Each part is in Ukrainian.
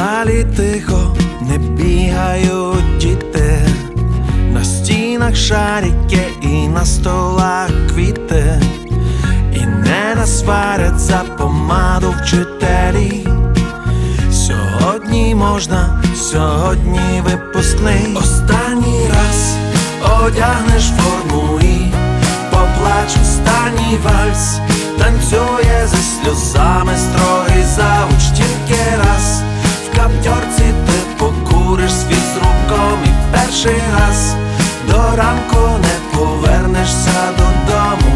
залі тихо, не бігають діти, на стінах шарики і на столах квіти, і не насварять за помаду вчителі. Сьогодні можна, сьогодні випускний. Останній раз одягнеш форму і поплач останній вальс. Танцює зі сльозами строгий завуч. Тільки раз в каптьорці ти покуриш свій з руком, і перший раз до ранку не повернешся додому.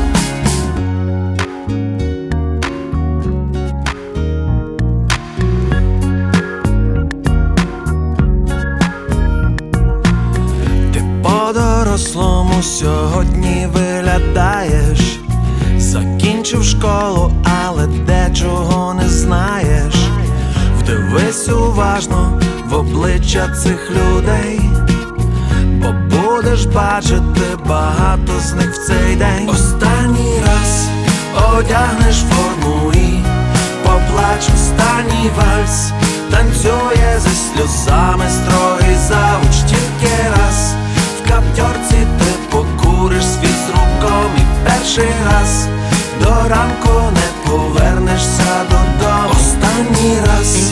Ти по-дорослому сьогодні виглядаєш. Закінчив школу, але дечого не знаєш. Вдивись уважно в обличчя цих людей, бо будеш бачити багато з них в цей день. Останній раз одягнеш форму і поплач останній вальс. Танцює зі сльозами строгий завуч. Тільки раз в каптьорці ти покуриш свій з руком, і перший раз до ранку не повернешся додому. Останній раз,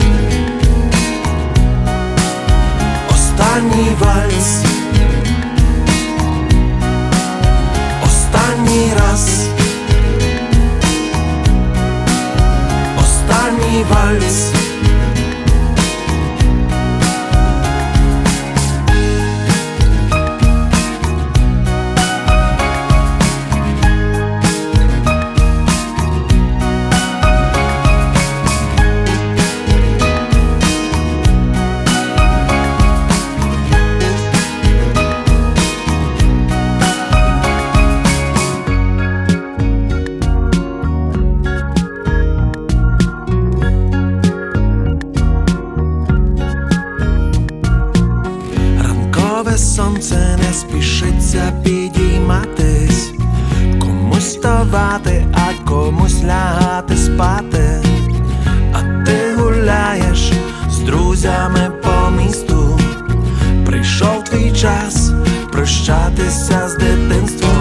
останній вальс, останній раз, останній вальс. Сонце не спішиться підійматись, комусь вставати, а комусь лягати спати. А ти гуляєш з друзями по місту. Прийшов твій час прощатися з дитинством.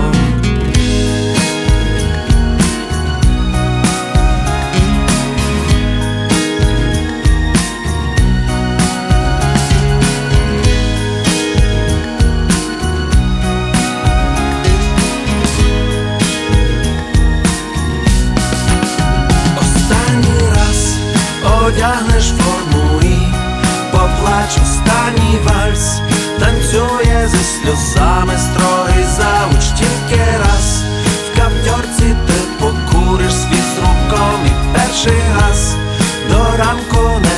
Одягнеш форму і поплач останній вальс. Танцює зі сльозами строгий завуч. Тільки раз в каптьорці ти покуриш свій з руком, і перший раз до ранку не